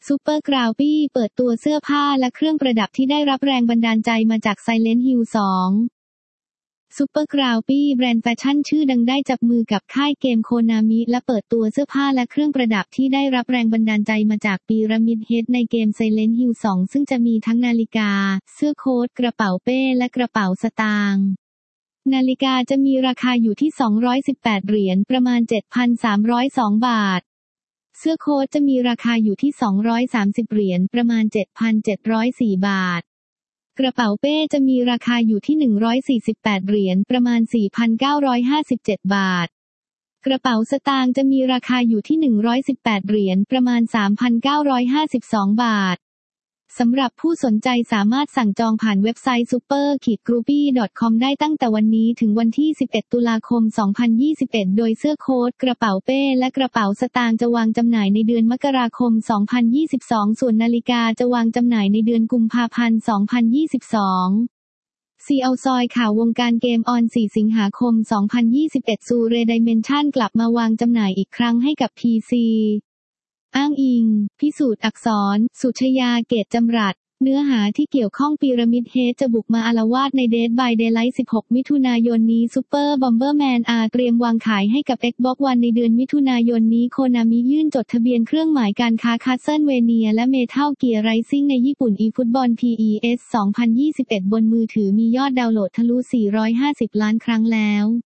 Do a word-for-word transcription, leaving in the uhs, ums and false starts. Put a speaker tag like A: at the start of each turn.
A: ซูเปอร์กราวปี้เปิดตัวเสื้อผ้าและเครื่องประดับที่ได้รับแรงบันดาลใจมาจาก Silent Hill สอง ซูเปอร์กราวปี้แบรนด์แฟชั่นชื่อดังได้จับมือกับค่ายเกมโคนามิและเปิดตัวเสื้อผ้าและเครื่องประดับที่ได้รับแรงบันดาลใจมาจากพีระมิดเฮดในเกม Silent Hill สอง ซึ่งจะมีทั้งนาฬิกาเสื้อโค้ทกระเป๋าเป้และกระเป๋าสตางค์นาฬิกาจะมีราคาอยู่ที่สองร้อยสิบแปดเหรียญประมาณ เจ็ดพันสามร้อยสอง บาทเสื้อโค้ทจะมีราคาอยู่ที่สองร้อยสามสิบเหรียญประมาณ เจ็ดพันเจ็ดร้อยสี่ บาทกระเป๋าเป้จะมีราคาอยู่ที่หนึ่งร้อยสี่สิบแปดเหรียญประมาณ สี่พันเก้าร้อยห้าสิบเจ็ด บาทกระเป๋าสตางค์จะมีราคาอยู่ที่หนึ่งร้อยสิบแปดเหรียญประมาณ สามพันเก้าร้อยห้าสิบสอง บาทสำหรับผู้สนใจสามารถสั่งจองผ่านเว็บไซต์ ซูเปอร์ กรูปี้ ดอท คอม ได้ตั้งแต่วันนี้ถึงวันที่สิบเอ็ดตุลาคมสองพันยี่สิบเอ็ดโดยเสื้อโค้ทกระเป๋าเป้และกระเป๋าสตางค์จะวางจำหน่ายในเดือนมกราคมสองพันยี่สิบสองส่วนนาฬิกาจะวางจำหน่ายในเดือนกุมภาพันธ์สองพันยี่สิบสองซีเอาซอยข่าววงการเกมออนสี่สิงหาคมสองพันยี่สิบเอ็ดซูเรไดเมนชั่นกลับมาวางจำหน่ายอีกครั้งให้กับ พี ซี อ้างอิงพิสูจน์อักษรสุชยาเกตจำรัดเนื้อหาที่เกี่ยวข้องพีระมิดเฮดจะบุกมาอาละวาดใน Dead by Daylight สิบหกมิถุนายนนี้ซูเปอร์บอมเบอร์แมนอาร์เตรียมวางขายให้กับ Xbox One ในเดือนมิถุนายนนี้โคนามิยื่นจดทะเบียนเครื่องหมายการค้า Castlevania และ Metal Gear Rising ในญี่ปุ่น eFootball พี อี เอส สองพันยี่สิบเอ็ด บนมือถือมียอดดาวน์โหลดทะลุสี่ร้อยห้าสิบล้านครั้งแล้ว